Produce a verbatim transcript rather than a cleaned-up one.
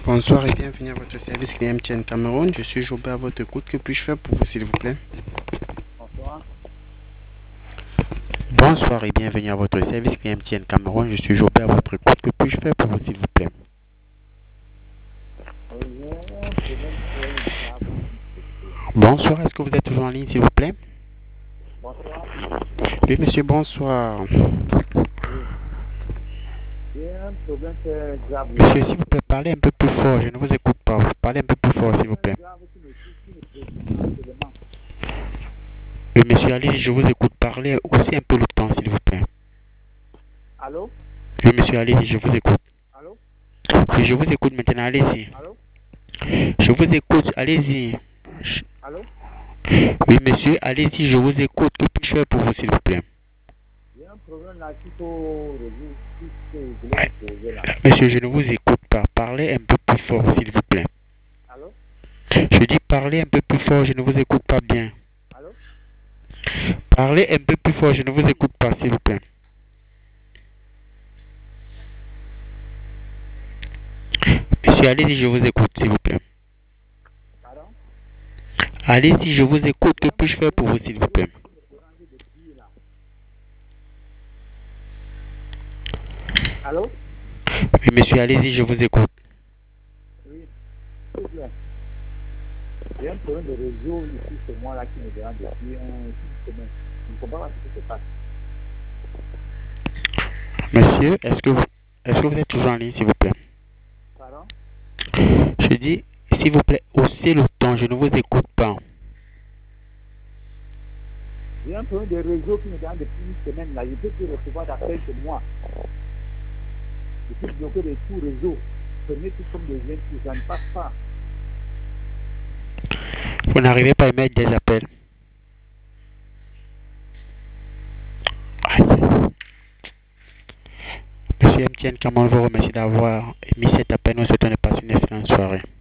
Bonsoir et bienvenue à votre service client M T N Cameroun. Je suis Jobé à votre écoute. Que puis-je faire pour vous, s'il vous plaît? Bonsoir. Bonsoir et bienvenue à votre service client M T N Cameroun. Je suis Jobé à votre écoute. Que puis-je faire pour vous, s'il vous plaît? Euh, J'ai un problème sur le câble. Bonsoir, est-ce que vous êtes toujours en ligne, s'il vous plaît? Bonsoir. Oui, monsieur, bonsoir. Oui. J'ai un problème très grave Monsieur, ici. s'il vous plaît, parlez un peu plus fort. Je ne vous écoute pas. Parlez un peu plus fort, J'ai s'il vous un plaît. grave qui me touche, qui me préoccupe actuellement. Oui, monsieur, allez, je vous écoute. Parlez aussi un peu longtemps, s'il vous plaît. Allô? Oui, monsieur, allez-y, je vous écoute. Allô? Oui, je vous écoute maintenant, allez-y. Allô? Je vous écoute, allez-y. Je- Allô? Oui, monsieur, allez-y, je vous écoute. Que puis-je faire pour vous, s'il vous plaît? J'ai un problème là qu'il faut résoudre. Tout ce que je voulais vous poser là. Monsieur, je ne vous écoute pas. Parlez un peu plus fort, s'il vous plaît. Allô? Je dis parlez un peu plus fort, je ne vous écoute pas bien. Allô? Parlez un peu plus fort, je ne vous écoute pas, s'il vous plaît. Monsieur, allez-y, je vous écoute, s'il vous plaît. Pardon? Allez-y, je vous écoute. J'ai Que un puis-je faire problème pour vous, de s'il vous réseau plaît? qui me dérange depuis là. Allô? Oui, monsieur, allez-y, je vous écoute. Oui. S'il vous plaît. J'ai un problème de réseau ici chez moi là qui me dérange depuis un- une semaine. Je ne comprends pas ce qui se passe. Monsieur, est-ce que vous, est-ce que vous êtes toujours en ligne, s'il vous plaît? Pardon? Je dis, s'il vous plaît, haussez le ton, je ne vous écoute pas. J'ai un problème de réseau qui me dérange depuis une semaine là. Je ne peux plus recevoir d'appels chez moi. Je suis bloqué de tout réseau. Prenez tout comme des gens qui ne passe pas. Vous n'arrivez pas à émettre des appels. Aïe. Monsieur M T N Cameroun vous remercie d'avoir émis cet appel. Nous souhaitons de passer une excellente soirée.